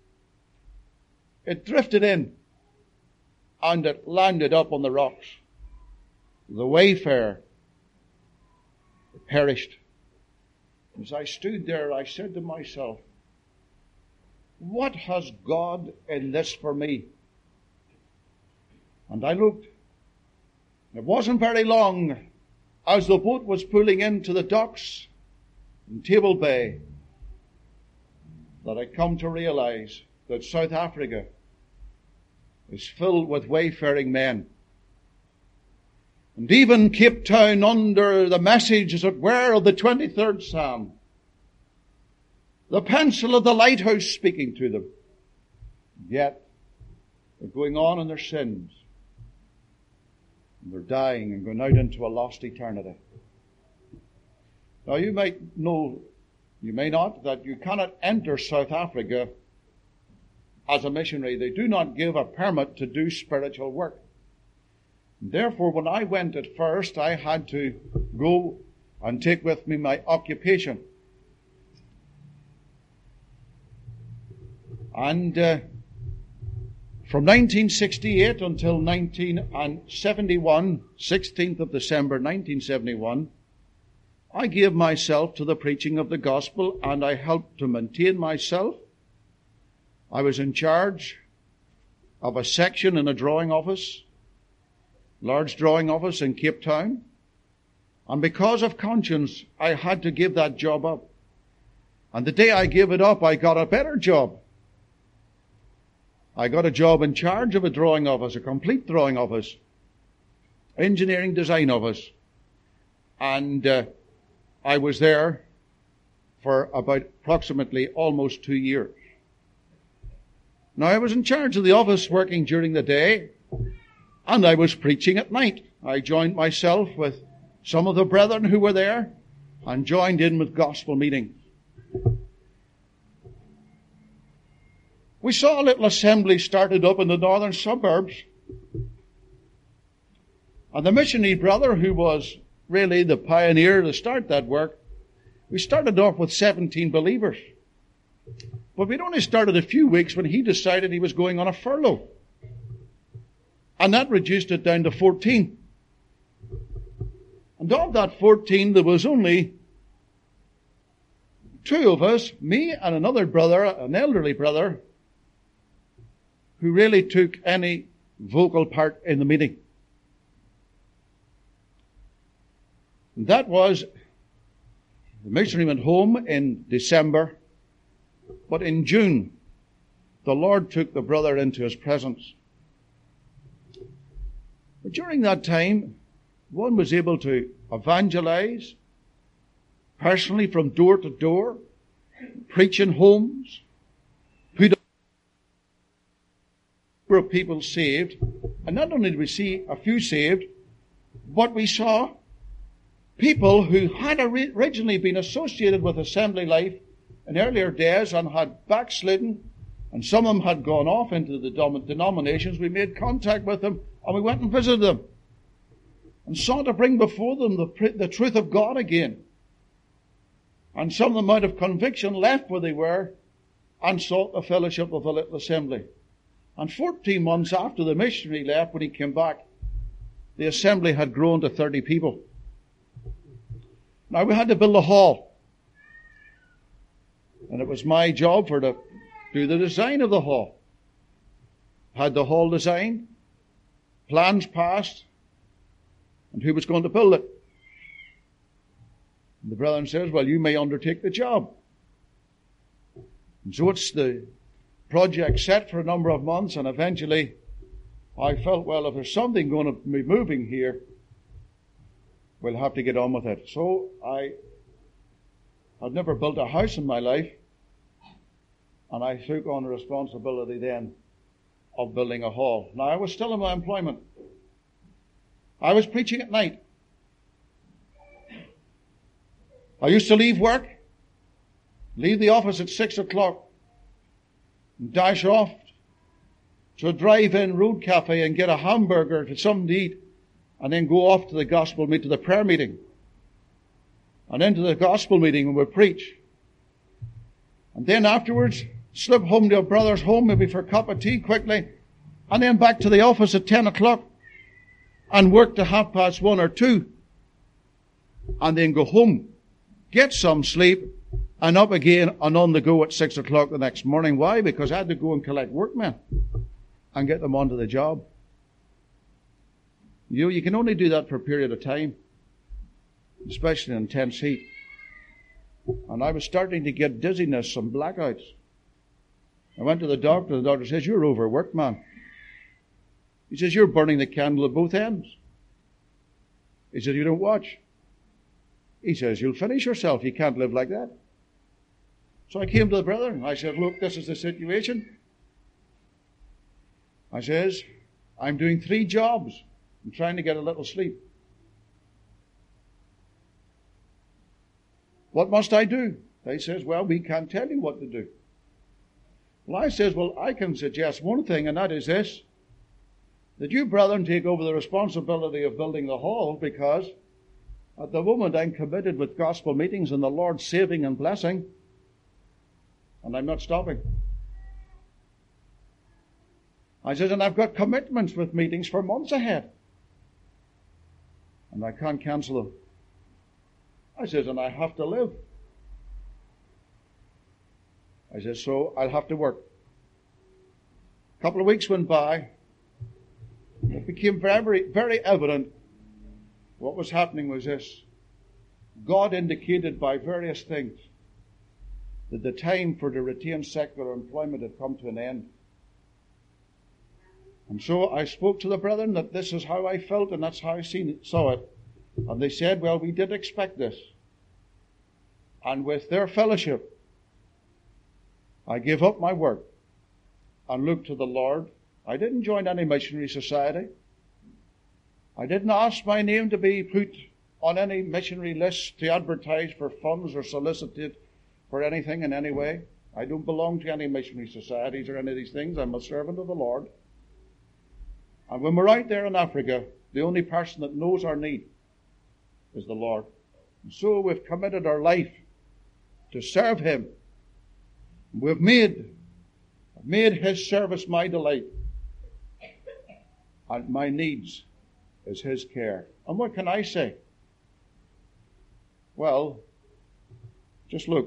it drifted in and it landed up on the rocks. The Wayfarer perished. As I stood there, I said to myself, what has God in this for me? And I looked. It wasn't very long as the boat was pulling into the docks in Table Bay that I come to realize that South Africa is filled with wayfaring men. And even Cape Town, under the message, as it were, of the twenty-third Psalm, the pencil of the lighthouse speaking to them, yet they're going on in their sins. And they're dying and going out into a lost eternity. Now you might know, you may not, that you cannot enter South Africa as a missionary. They do not give a permit to do spiritual work. Therefore, when I went at first, I had to go and take with me my occupation. And uh, from nineteen sixty-eight until nineteen seventy-one, sixteenth of December nineteen seventy-one, I gave myself to the preaching of the gospel, and I helped to maintain myself. I was in charge of a section in a drawing office, large drawing office in Cape Town. And because of conscience, I had to give that job up. And the day I gave it up, I got a better job. I got a job in charge of a drawing office, a complete drawing office, engineering design office. And uh, I was there for about approximately almost two years. Now, I was in charge of the office working during the day, And I was preaching at night. I joined myself with some of the brethren who were there and joined in with gospel meetings. We saw a little assembly started up in the northern suburbs. And the missionary brother who was really the pioneer to start that work, we started off with seventeen believers. But we'd only started a few weeks when he decided he was going on a furlough. And that reduced it down to fourteen. And of that fourteen, there was only two of us, me and another brother, an elderly brother, who really took any vocal part in the meeting. And that was, the missionary went home in December, but in June, the Lord took the brother into his presence. But during that time, one was able to evangelize personally from door to door, preach in homes, put a number of people saved. And not only did we see a few saved, but we saw people who had originally been associated with assembly life in earlier days and had backslidden, and some of them had gone off into the denominations. We made contact with them and we went and visited them and sought to bring before them the, the truth of God again. And some of them out of conviction left where they were and sought the fellowship of a little assembly. And fourteen months after the missionary left, when he came back, the assembly had grown to thirty people. Now we had to build a hall. And it was my job for to do the design of the hall. Had the hall designed, plans passed, and who was going to build it? And the brethren says, well, you may undertake the job. And so it's the project set for a number of months, and eventually I felt, well, if there's something going to be moving here, we'll have to get on with it. So I had never built a house in my life, and I took on the responsibility then of building a hall. Now, I was still in my employment. I was preaching at night. I used to leave work, leave the office at six o'clock, and dash off to a drive-in road cafe and get a hamburger for something to eat, and then go off to the gospel meet, to the prayer meeting, and into the gospel meeting when we preach. And then afterwards, slip home to a brother's home, maybe for a cup of tea quickly, and then back to the office at ten o'clock, and work to half past one or two, and then go home, get some sleep, and up again and on the go at six o'clock the next morning. Why? Because I had to go and collect workmen and get them onto the job. You know, you can only do that for a period of time, especially in intense heat. And I was starting to get dizziness and blackouts. I went to the doctor. The doctor says, you're overworked, man. He says, you're burning the candle at both ends. He says, you don't watch. He says, you'll finish yourself. You can't live like that. So I came to the brother and I said, look, this is the situation. I says, I'm doing three jobs. I'm trying to get a little sleep. What must I do? He says, well, we can't tell you what to do. Well, I says, well, I can suggest one thing, and that is this, that you, brethren, take over the responsibility of building the hall, because at the moment I'm committed with gospel meetings and the Lord's saving and blessing, and I'm not stopping. I says, and I've got commitments with meetings for months ahead, and I can't cancel them. I says, and I have to live. I says, so I'll have to work. A couple of weeks went by. It became very, very evident what was happening was this. God indicated by various things that the time for to retain secular employment had come to an end. And so I spoke to the brethren that this is how I felt and that's how I seen it, saw it. And they said, well, we did expect this. And with their fellowship, I gave up my work and looked to the Lord. I didn't join any missionary society. I didn't ask my name to be put on any missionary list to advertise for funds or solicited for anything in any way. I don't belong to any missionary societies or any of these things. I'm a servant of the Lord. And when we're out there in Africa, the only person that knows our need is the Lord. And so we've committed our life to serve Him. We've made, made His service my delight. And my needs is His care. And what can I say? Well, just look.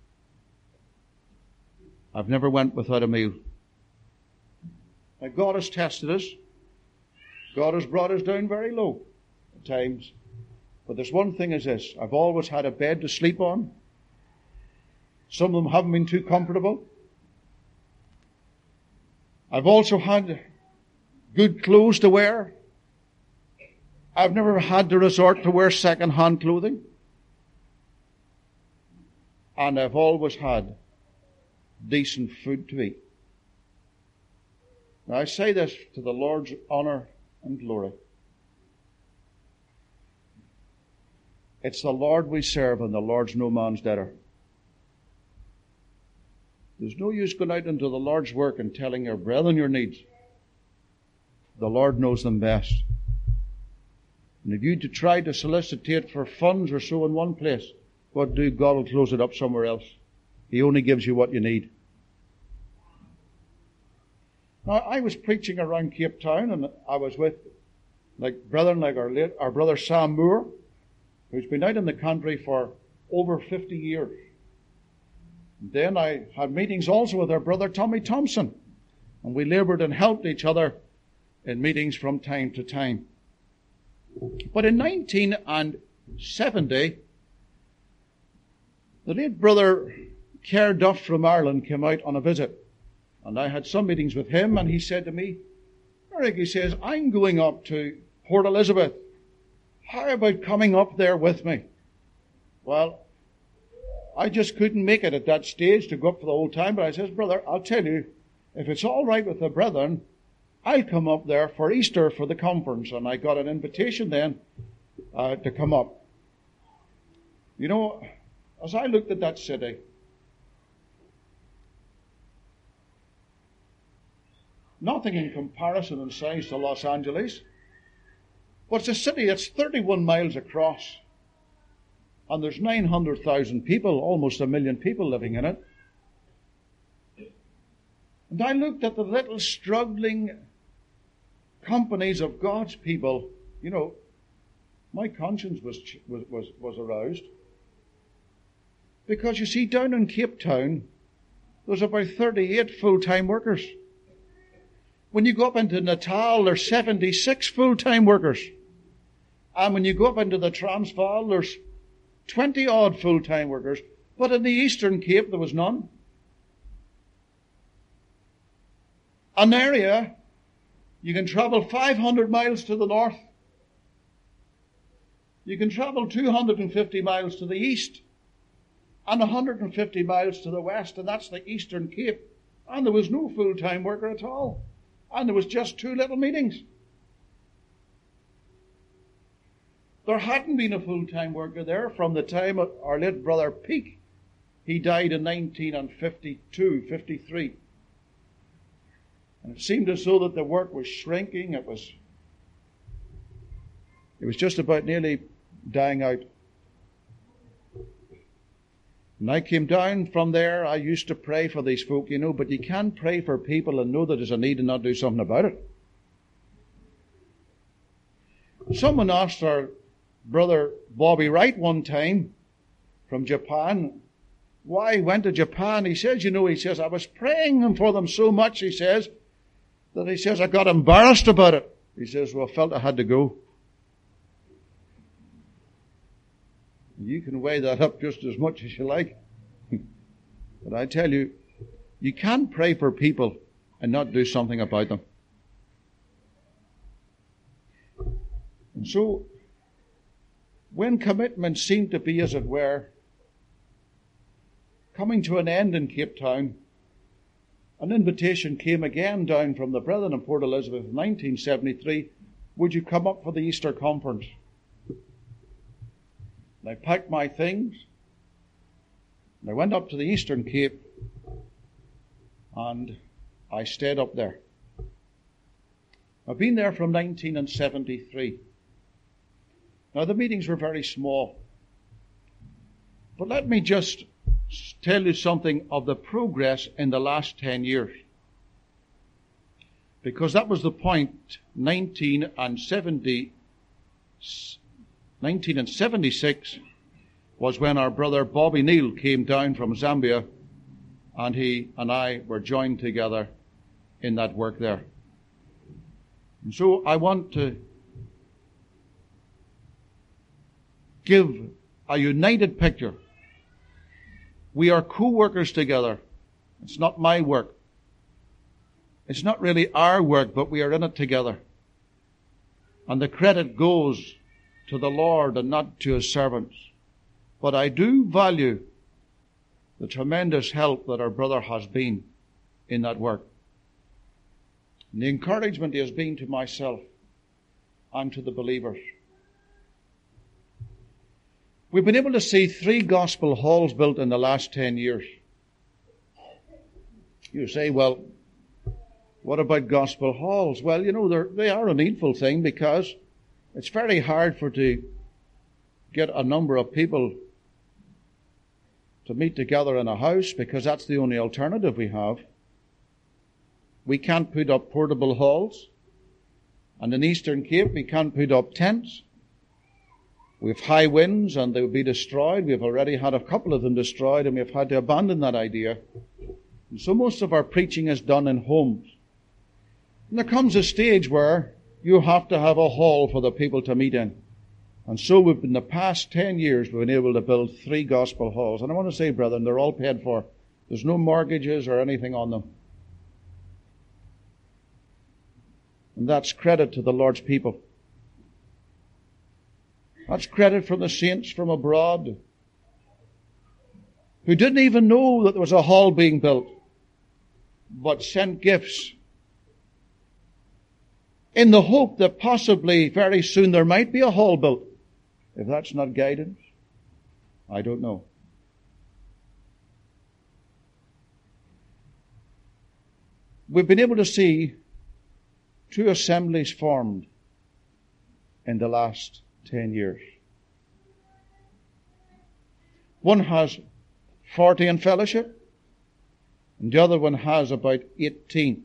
I've never went without a meal. Now, God has tested us. God has brought us down very low at times. But there's one thing is this. I've always had a bed to sleep on. Some of them haven't been too comfortable. I've also had good clothes to wear. I've never had to resort to wear second-hand clothing. And I've always had decent food to eat. Now I say this to the Lord's honor and glory. It's the Lord we serve, and the Lord's no man's debtor. There's no use going out into the Lord's work and telling your brethren your needs. The Lord knows them best. And if you to try to solicitate for funds or so in one place, what do? God will close it up somewhere else. He only gives you what you need. Now, I was preaching around Cape Town, and I was with like brethren like our late, our brother Sam Moore, who's been out in the country for over fifty years. And then I had meetings also with our brother Tommy Thompson, and we laboured and helped each other in meetings from time to time. But in nineteen seventy, the late brother Kerr Duff from Ireland came out on a visit. And I had some meetings with him, and he said to me, Eric, he says, I'm going up to Port Elizabeth. How about coming up there with me? Well, I just couldn't make it at that stage to go up for the whole time, but I says, brother, I'll tell you, if it's all right with the brethren, I'll come up there for Easter for the conference. And I got an invitation then uh, to come up. You know, as I looked at that city, nothing in comparison in size to Los Angeles, but it's a city that's thirty-one miles across, and there's nine hundred thousand people, almost a million people living in it. And I looked at the little struggling companies of God's people. You know, my conscience was was was, was aroused. Because you see, down in Cape Town, there's about thirty-eight full-time workers. When you go up into Natal, there's seventy-six full-time workers. And when you go up into the Transvaal, there's twenty-odd full-time workers. But in the Eastern Cape, there was none. An area, you can travel five hundred miles to the north. You can travel two hundred fifty miles to the east. And one hundred fifty miles to the west, and that's the Eastern Cape. And there was no full-time worker at all. And there was just two little meetings. There hadn't been a full-time worker there from the time of our late brother Peake. He died in nineteen fifty-two, fifty-three. And it seemed as though that the work was shrinking. It was, it was just about nearly dying out. When I came down from there, I used to pray for these folk, you know, but you can't pray for people and know that there's a need and not do something about it. Someone asked our brother Bobby Wright one time from Japan why he went to Japan. He says, you know, he says, I was praying for them so much, he says, that he says, I got embarrassed about it. He says, well, I felt I had to go. You can weigh that up just as much as you like. But I tell you, you can't pray for people and not do something about them. And so, when commitment seemed to be, as it were, coming to an end in Cape Town, an invitation came again down from the brethren in Port Elizabeth in nineteen seventy-three would you come up for the Easter conference? And I packed my things, and I went up to the Eastern Cape, and I stayed up there. I've been there from nineteen seventy-three. Now, the meetings were very small. But let me just tell you something of the progress in the last ten years. Because that was the point, nineteen seventy, nineteen seventy-six was when our brother Bobby Neal came down from Zambia, and he and I were joined together in that work there. And so I want to give a united picture. We are co-workers together. It's not my work. It's not really our work, but we are in it together. And the credit goes to the Lord and not to His servants. But I do value the tremendous help that our brother has been in that work. And the encouragement he has been to myself and to the believers. We've been able to see three gospel halls built in the last ten years. You say, well, what about gospel halls? Well, you know, they're, they are a needful thing because it's very hard for to get a number of people to meet together in a house because that's the only alternative we have. We can't put up portable halls. And in Eastern Cape, we can't put up tents. We have high winds and they will be destroyed. We've already had a couple of them destroyed and we've had to abandon that idea. And so most of our preaching is done in homes. And there comes a stage where you have to have a hall for the people to meet in. And so we've, in the past ten years, we've been able to build three gospel halls. And I want to say, brethren, they're all paid for. There's no mortgages or anything on them. And that's credit to the Lord's people. That's credit from the saints from abroad who didn't even know that there was a hall being built, but sent gifts in the hope that possibly very soon there might be a hall built. If that's not guidance, I don't know. We've been able to see two assemblies formed in the last ten years. One has forty in fellowship, and the other one has about eighteen.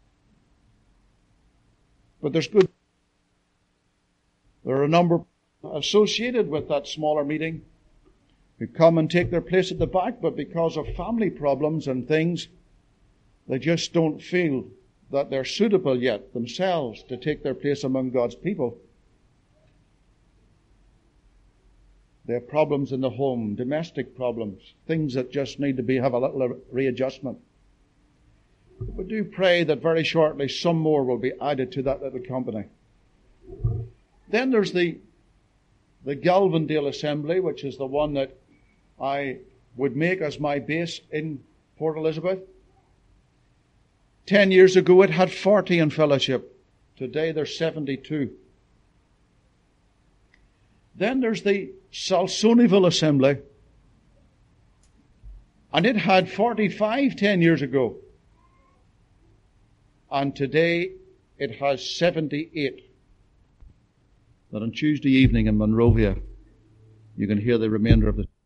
But there's good. There are a number associated with that smaller meeting who come and take their place at the back, but because of family problems and things, they just don't feel that they're suitable yet themselves to take their place among God's people. They have problems in the home, domestic problems, things that just need to be have a little readjustment. But do pray that very shortly some more will be added to that little company. Then there's the the Galvindale Assembly, which is the one that I would make as my base in Port Elizabeth. Ten years ago it had forty in fellowship. Today there's seventy-two. Then there's the Salsoniville Assembly, and it had forty-five ten years ago. And today it has seventy-eight. That on Tuesday evening in Monrovia, you can hear the remainder of the